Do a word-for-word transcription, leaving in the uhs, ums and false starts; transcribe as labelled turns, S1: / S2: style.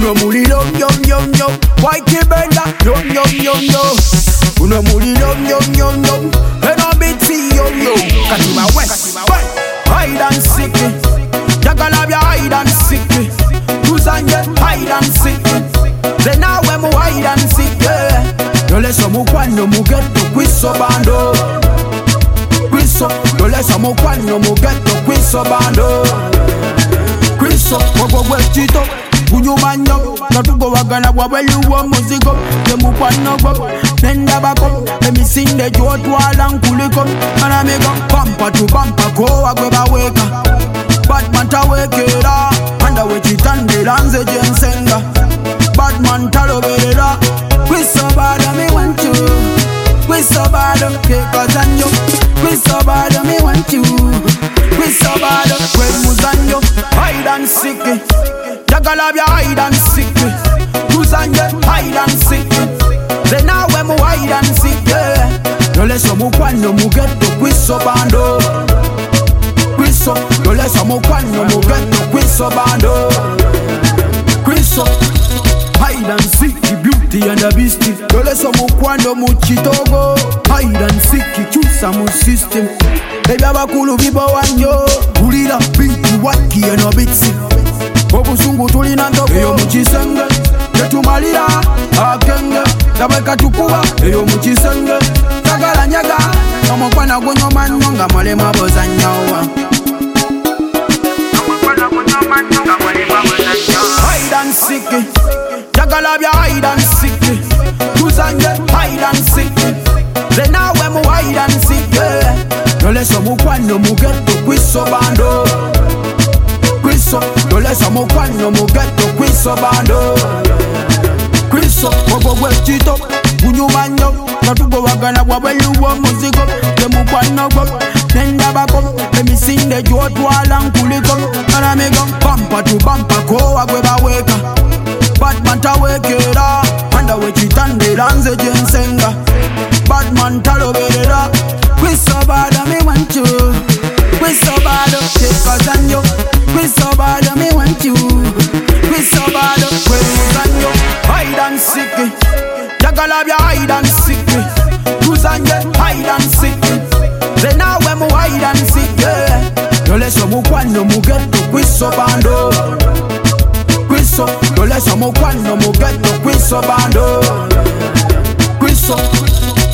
S1: Uno mulilo yom yom yom, white benda yom yom yom yom. Uno mulilo yom yom yom, and a bit see yom yom. Katiba West, hide and seek it. Jagalabia hide and seek it. Tuzanye hide and seek it. Then now when mu hide and seek it. Yo leso mu kwano mu get to quiso bando. Quiso, yo leso mu kwano mu get to quiso bando. Quiso, mogo wetito. Unyumanyo, natugo wagana wabeluwa muzigo. Temu kwano go, nenda bako. Emi sinde jotu alankuliko. Anamigo, bumper to bumper, go agweba weka. Batman tawekera, anda wechitande lanze jensenga. Batman taloberera. We so bad, me want you. We so bad, cause I know. We so bad, me want you. We so bad, we muzanyo. Hide and seek it. Jagalabia hide and seek it. Tuzanye hide and seek it. Then now when mu hide and seek it. No leso mu kwano mu get to quiso bando. Quiso, no leso mu kwano mu get to quiso bando. Quiso, hide and seek the beauty and the beast. No leso mu kwano mu chitogo. Hide and seek the chusa mu system. Baby abakulu bibo wanyo. Ulira binti waki and obitsi. Obusungu tulina ndoko eyo mukisenge tetumalira akenge tabeka tukuba eyo mukisenge tagala nyaga omukwana gunyoma nnyo nga mulema bozannyowa omukwana gunyoma nnyo nga mulema bozannyowa hide and seek it jagala bya hide and seek it tuzanye hide and seek it then now when mu hide and seek it noleso mukwano mugeto kwiso bando Quiso, no leso mu kwano mu ghetto quiso bando. Quiso, mogo wechito, unyumanyo. Natugo wagana wabeluwa muzigo. Temu kwano go, nenda bako. Emi sinde jotu alankuliko. Anamigo, bumper to bumper, go agweba weka. Batman tawekera, anda wechitande lanze jensenga. Batman taloberera. Quiso bada me want you. Quiso bada, cause I know. We so bad, me want you. We so bad, we want you. Hide and seek it. Jagalabia hide and seek it. Tuzanye hide and seek it. Then now when mu hide and seek it. No leso mu kwano mu geto kwiso bando. Kwiso, no leso mu kwano mu geto kwiso bando. Kwiso.